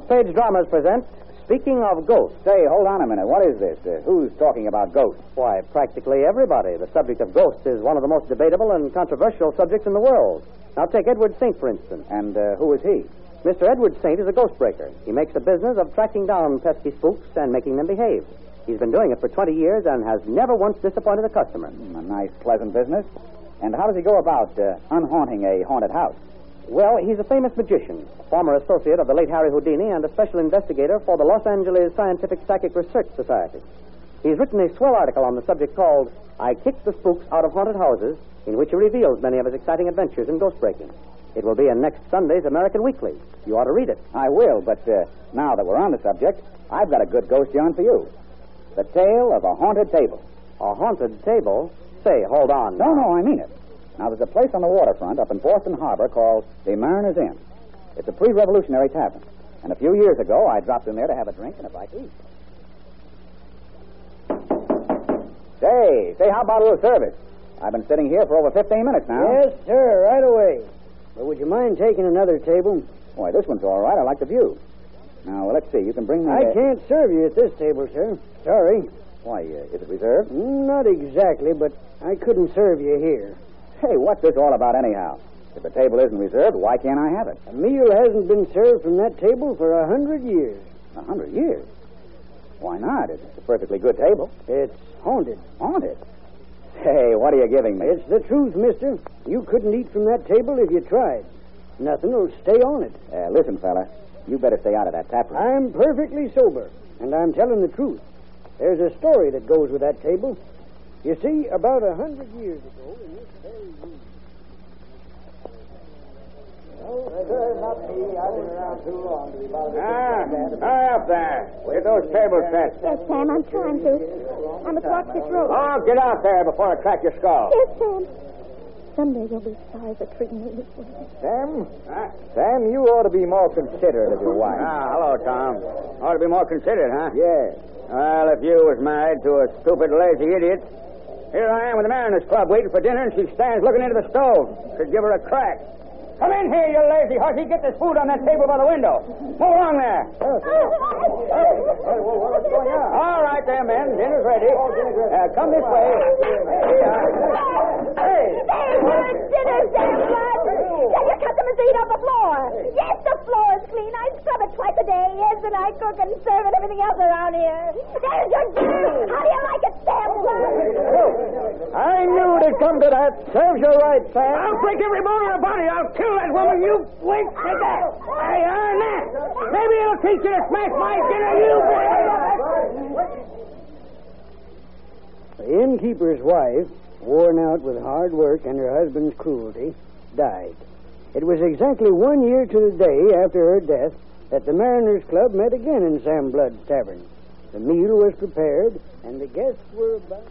Page Dramas present Speaking of Ghosts. Say, hold on a minute. What is this? Who's talking about ghosts? Why, practically everybody. The subject of ghosts is one of the most debatable and controversial subjects in the world. Now, take Edward Saint, for instance. And who is he? Mr. Edward Saint is a ghost breaker. He makes a business of tracking down pesky spooks and making them behave. He's been doing it for 20 years and has never once disappointed a customer. A nice, pleasant business. And how does he go about unhaunting a haunted house? Well, he's a famous magician, a former associate of the late Harry Houdini, and a special investigator for the Los Angeles Scientific Psychic Research Society. He's written a swell article on the subject called I Kicked the Spooks Out of Haunted Houses, in which he reveals many of his exciting adventures in ghost breaking. It will be in next Sunday's American Weekly. You ought to read it. I will, but now that we're on the subject, I've got a good ghost yarn for you. The Tale of a Haunted Table. A haunted table? Say, hold on. No, I mean it. Now, there's a place on the waterfront up in Boston Harbor called the Mariner's Inn. It's a pre-revolutionary tavern. And a few years ago, I dropped in there to have a drink and a bite to eat. Say, how about a little service? I've been sitting here for over 15 minutes now. Yes, sir, right away. But would you mind taking another table? Why, this one's all right. I like the view. Now, let's see. You can bring me... I can't serve you at this table, sir. Sorry. Why, is it reserved? Not exactly, but I couldn't serve you here. Hey, what's this all about anyhow? If the table isn't reserved, why can't I have it? A meal hasn't been served from that table for 100 years. 100 years? Why not? It's a perfectly good table. It's haunted. Haunted? Hey, what are you giving me? It's the truth, mister. You couldn't eat from that table if you tried. Nothing will stay on it. Listen, fella, you better stay out of that tap room. I'm perfectly sober, and I'm telling the truth. There's a story that goes with that table. You see, about 100 years ago, in this very room... Not me. I've been around too long to be bothered. Hurry up there. Get those tables set. Yes, Sam, I'm trying to. I must watch this road. Oh, get out there before I crack your skull. Yes, Sam. Someday you'll be sorry for treating me this way. Sam? Sam, you ought to be more considerate of your wife. Hello, Tom. Ought to be more considerate, huh? Yes. Well, if you was married to a stupid, lazy idiot, here I am with the Mariners Club waiting for dinner, and she stands looking into the stove. Could give her a crack. Come in here, you lazy hussy. Get this food on that table by the window. Move along there. Hey, what's going on? All right there, men. Dinner's ready. Come this way. Hey, where's dinner, Sam Blood? Tell your customers to eat on the floor. Yes, the floor is clean. I scrub it twice a day. Yes, and I cook and serve and everything else around here. There's your dinner. How do you like it, Sam Blood? I knew it'd come to that. Serves you right, Sam. I'll break every bone in her body. I'll kill that woman. You wait for that. I earn that. Maybe it'll teach you to smash my dinner, you The innkeeper's wife, worn out with hard work and her husband's cruelty, died. It was exactly 1 year to the day after her death that the Mariners Club met again in Sam Blood's tavern. The meal was prepared, and the guests were about...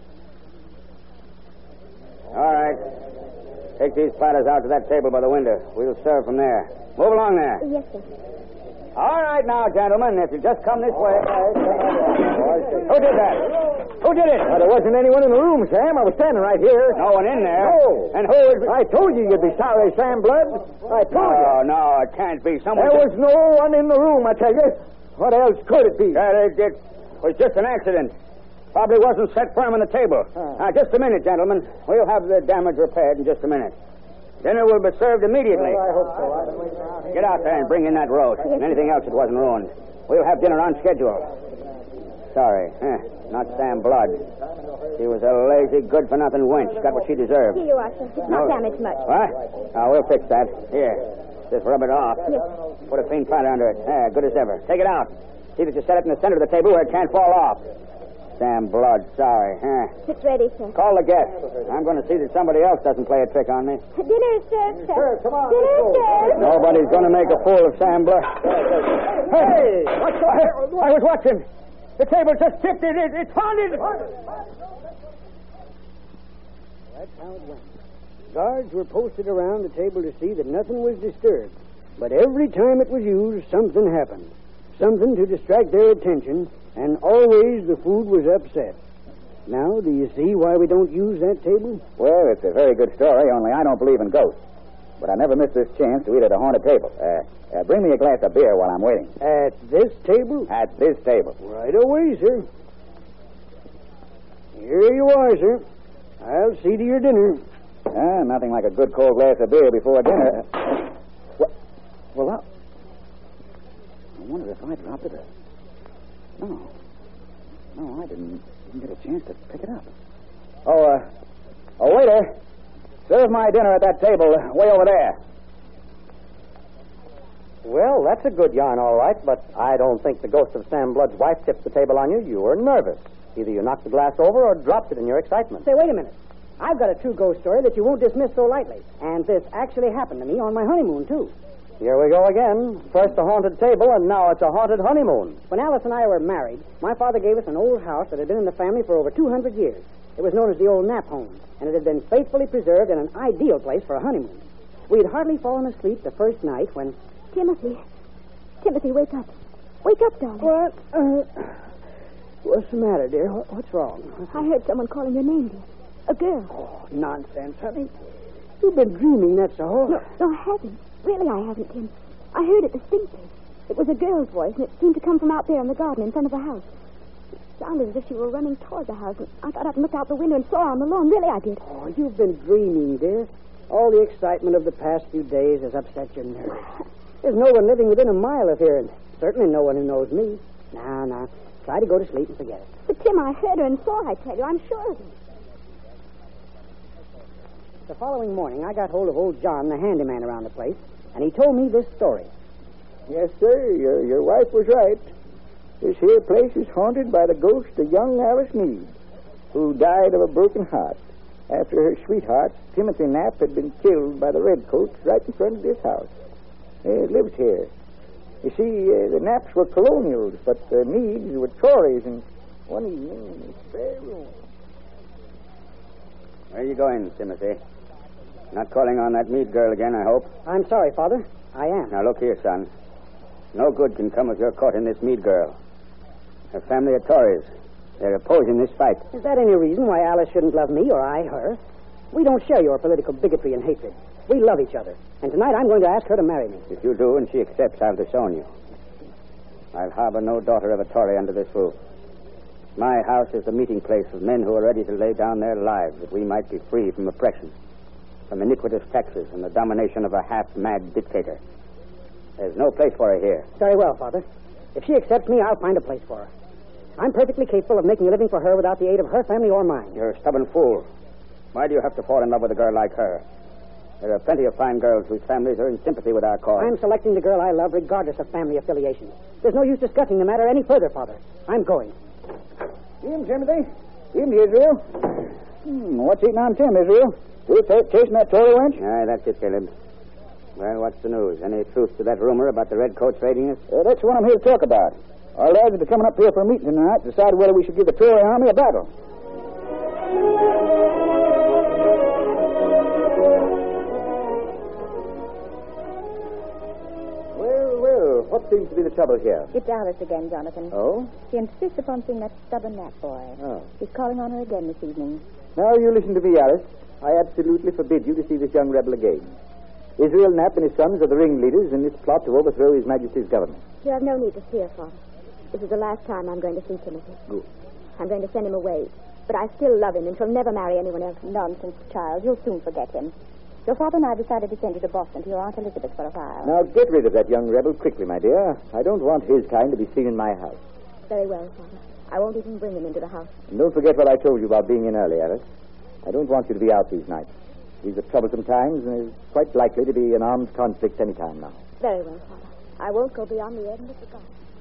All right. Take these platters out to that table by the window. We'll serve from there. Move along there. Yes, sir. All right now, gentlemen, if you just come this way. Who did that? Who did it? Well, there wasn't anyone in the room, Sam. I was standing right here. No one in there. No. And who is... I told you you'd be sorry, Sam Blood. I told you. No, it can't be. Someone... There was no one in the room, I tell you. What else could it be? It was just an accident. Probably wasn't set firm on the table. Now, just a minute, gentlemen. We'll have the damage repaired in just a minute. Dinner will be served immediately. Well, I hope so. I've been waiting around here. Get out there and bring in that roast and anything else that wasn't ruined. We'll have dinner on schedule. Sorry. Not Sam Blood. She was a lazy, good-for-nothing wench. Got what she deserved. Here you are, sir. It's not damaged much. What? We'll fix that. Here. Just rub it off. Yes. Put a clean platter under it. Good as ever. Take it out. See that you set it in the center of the table where it can't fall off. Sam Blood, sorry. It's ready, sir. Call the guests. I'm going to see that somebody else doesn't play a trick on me. Dinner is served, sir. Sure, come on. Dinner is served. Nobody's going to make a fool of Sam Blood. Hey! What's going on? I was watching. The table just tipped. It's haunted. That's how it went. Guards were posted around the table to see that nothing was disturbed. But every time it was used, something happened. Something to distract their attention, and always the food was upset. Now, do you see why we don't use that table? Well, it's a very good story, only I don't believe in ghosts. but I never miss this chance to eat at a haunted table. Bring me a glass of beer while I'm waiting. At this table? At this table. Right away, sir. Here you are, sir. I'll see to your dinner. Nothing like a good cold glass of beer before dinner. What? Well, I wonder if I dropped it. No, I didn't get a chance to pick it up. Oh, waiter. Serve my dinner at that table way over there. Well, that's a good yarn, all right, but I don't think the ghost of Sam Blood's wife tipped the table on you. You were nervous. Either you knocked the glass over or dropped it in your excitement. Say, wait a minute. I've got a true ghost story that you won't dismiss so lightly. And this actually happened to me on my honeymoon, too. Here we go again. First a haunted table, and now it's a haunted honeymoon. When Alice and I were married, my father gave us an old house that had been in the family for over 200 years. It was known as the old Knapp home, and it had been faithfully preserved in an ideal place for a honeymoon. We had hardly fallen asleep the first night when... Timothy, wake up. Wake up, darling. What? What's the matter, dear? What's wrong? I heard someone calling your name, dear. A girl. Oh, nonsense, honey. You've been dreaming, that's all. No, I haven't. Really, I haven't, Tim. I heard it distinctly. It was a girl's voice, and it seemed to come from out there in the garden in front of the house. It sounded as if she were running toward the house, and I got up and looked out the window and saw her on the lawn. Really, I did. Oh, you've been dreaming, dear. All the excitement of the past few days has upset your nerves. There's no one living within a mile of here, and certainly no one who knows me. Now, try to go to sleep and forget it. But, Tim, I heard her and saw her, I tell you. I'm sure of it. The following morning, I got hold of old John, the handyman around the place, and he told me this story. Yes, sir. Your wife was right. This here place is haunted by the ghost of young Alice Meade, who died of a broken heart after her sweetheart, Timothy Knapp, had been killed by the redcoats right in front of this house. It lives here. You see, the Knapps were colonials, but the Meads were Tories, and one evening in this spare room... Where are you going, Timothy? Not calling on that Meade girl again, I hope. I'm sorry, Father. I am. Now, look here, son. No good can come of your courting this Meade girl. Her family are Tories. They're opposing this fight. Is that any reason why Alice shouldn't love me or I her? We don't share your political bigotry and hatred. We love each other. And tonight I'm going to ask her to marry me. If you do and she accepts, I'll disown you. I'll harbor no daughter of a Tory under this roof. My house is the meeting place of men who are ready to lay down their lives that we might be free from oppression, from iniquitous taxes and the domination of a half-mad dictator. There's no place for her here. Very well, Father. If she accepts me, I'll find a place for her. I'm perfectly capable of making a living for her without the aid of her family or mine. You're a stubborn fool. Why do you have to fall in love with a girl like her? There are plenty of fine girls whose families are in sympathy with our cause. I'm selecting the girl I love regardless of family affiliation. There's no use discussing the matter any further, Father. I'm going. Jim, Timothy. Jim, Israel. What's eating on Tim, Israel? You chasing that Tory wench? Aye, that's it, Caleb. Well, what's the news? Any truth to that rumor about the redcoats raiding us? That's what I'm here to talk about. Our lads will be coming up here for a meeting tonight to decide whether we should give the Tory army a battle. Well, what seems to be the trouble here? It's Alice again, Jonathan. Oh? She insists upon seeing that stubborn Knapp boy. Oh. She's calling on her again this evening. Now, you listen to me, Alice. I absolutely forbid you to see this young rebel again. Israel Knapp and his sons are the ringleaders in this plot to overthrow His Majesty's government. You have no need to fear, Father. This is the last time I'm going to see Timothy. Good. I'm going to send him away. But I still love him and shall never marry anyone else. Nonsense, child. You'll soon forget him. Your father and I decided to send you to Boston to your Aunt Elizabeth for a while. Now, get rid of that young rebel quickly, my dear. I don't want his kind to be seen in my house. Very well, Father. I won't even bring him into the house. And don't forget what I told you about being in early, Alice. I don't want you to be out these nights. These are troublesome times, and there's quite likely to be an armed conflict any time now. Very well, Father. I won't go beyond the end of the garden.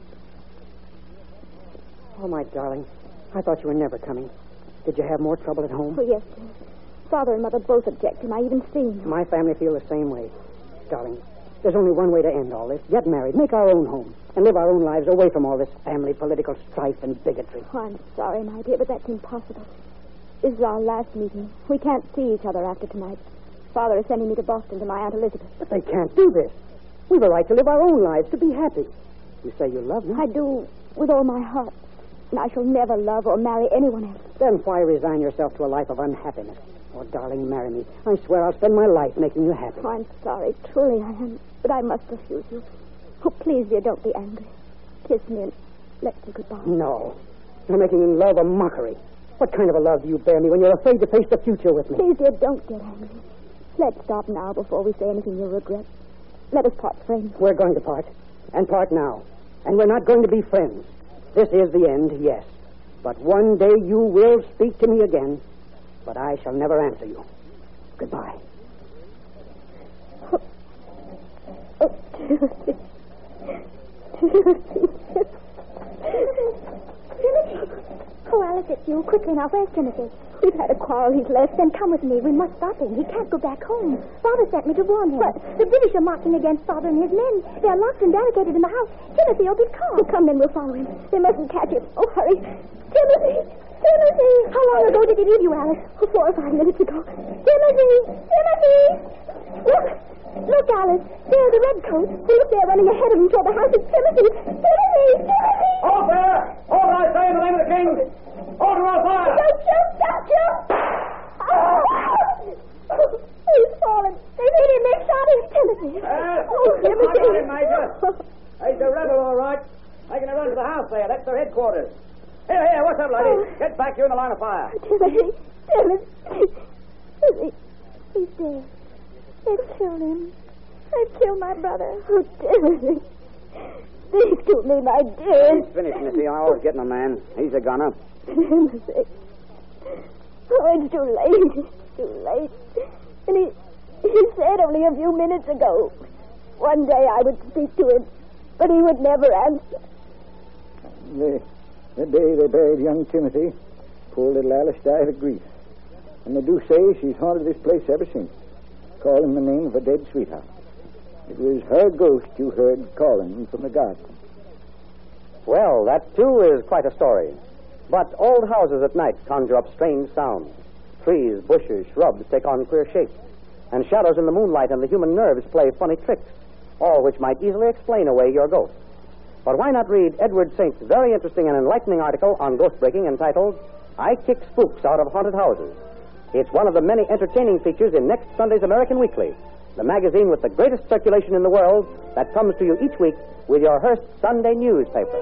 Oh, my darling. I thought you were never coming. Did you have more trouble at home? Oh, yes, dear. Father and Mother both object to my even seeing him. My family feel the same way. Darling, there's only one way to end all this. Get married, make our own home, and live our own lives away from all this family political strife and bigotry. Oh, I'm sorry, my dear, but that's impossible. This is our last meeting. We can't see each other after tonight. Father is sending me to Boston to my Aunt Elizabeth. But they can't do this. We've a right to live our own lives, to be happy. You say you love me? I do, with all my heart. And I shall never love or marry anyone else. Then why resign yourself to a life of unhappiness? Oh, darling, marry me. I swear I'll spend my life making you happy. Oh, I'm sorry. Truly I am. But I must refuse you. Oh, please, dear, don't be angry. Kiss me and let's say goodbye. No. You're making love a mockery. What kind of a love do you bear me when you're afraid to face the future with me? Please, dear, don't get angry. Let's stop now before we say anything you'll regret. Let us part friends. We're going to part. And part now. And we're not going to be friends. This is the end, yes. But one day you will speak to me again. But I shall never answer you. Goodbye. Oh, Timothy. Timothy. Oh, Alice, it's you. Quickly now, where's Timothy? We've had a quarrel. He's left. Then come with me. We must stop him. He can't go back home. Father sent me to warn him. But the British are marching against Father and his men. They're locked and barricaded in the house. Timothy, you'll be calm. Well, come, then we'll follow him. They mustn't catch him. Oh, hurry. Timothy! Timothy! How long ago did he leave you, Alice? Oh, 4 or 5 minutes ago. Timothy! Timothy! Look! Look, Alice. There's the redcoat. Look, they're running ahead of him toward the house. It's Timothy! Timothy! Timothy! Hold there! Hold, I say, in the name of the king! Hold or I'll fire! Don't shoot! Don't shoot! Oh, he's fallen. They've hit him. They've shot him. Timothy. Timothy. I got him, Major. He's a rebel, all right. Making a run to the house there. That's their headquarters. Here, what's up, lady? Get back. You're in the line of fire. Timothy. He's dead. They've killed him. They've killed my brother. Oh, Timothy. These two men, I did. He's finished, Missy. I always getting a man. He's a gunner. Timothy. Oh, it's too late. It's too late. And he said only a few minutes ago, one day I would speak to him, but he would never answer. The day they buried young Timothy, poor little Alice died of grief. And they do say she's haunted this place ever since, calling the name of a dead sweetheart. It was her ghost you heard calling from the garden. Well, that, too, is quite a story. But old houses at night conjure up strange sounds. Trees, bushes, shrubs take on queer shapes. And shadows in the moonlight and the human nerves play funny tricks, all which might easily explain away your ghost. But why not read Edward Saint's very interesting and enlightening article on ghost breaking entitled, I Kick Spooks Out of Haunted Houses. It's one of the many entertaining features in next Sunday's American Weekly, the magazine with the greatest circulation in the world that comes to you each week with your Hearst Sunday newspaper.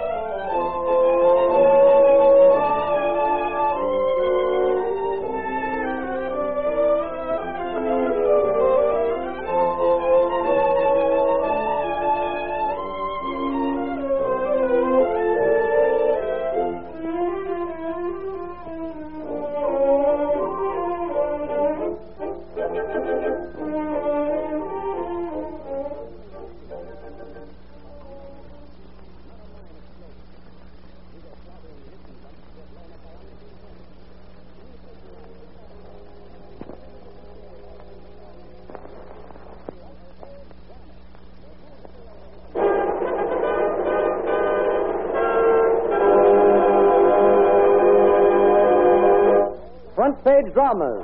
Front page dramas.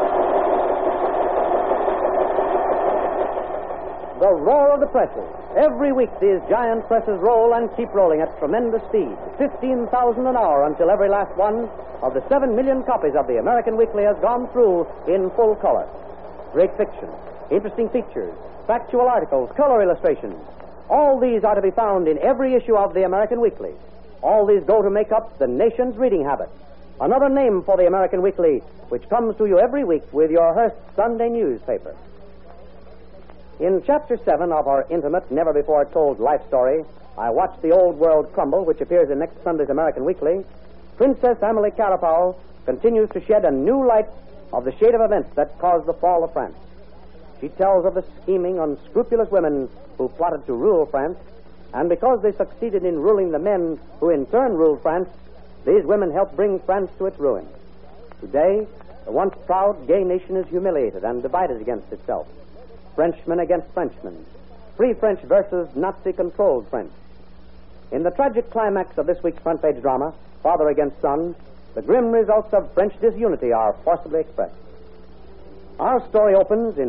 The roar of the presses. Every week these giant presses roll and keep rolling at tremendous speed. 15,000 an hour until every last one of the 7 million copies of the American Weekly has gone through in full color. Great fiction, interesting features, factual articles, color illustrations. All these are to be found in every issue of the American Weekly. All these go to make up the nation's reading habit. Another name for the American Weekly, which comes to you every week with your Hearst Sunday newspaper. In Chapter 7 of our intimate, never-before-told life story, I Watched the Old World Crumble, which appears in next Sunday's American Weekly, Princess Amelie Carapaul continues to shed a new light of the shade of events that caused the fall of France. She tells of the scheming, unscrupulous women who plotted to rule France, and because they succeeded in ruling the men who in turn ruled France, these women helped bring France to its ruin. Today, the once proud gay nation is humiliated and divided against itself. Frenchmen against Frenchmen. Free French versus Nazi-controlled French. In the tragic climax of this week's front-page drama, Father Against Son, the grim results of French disunity are forcibly expressed. Our story opens in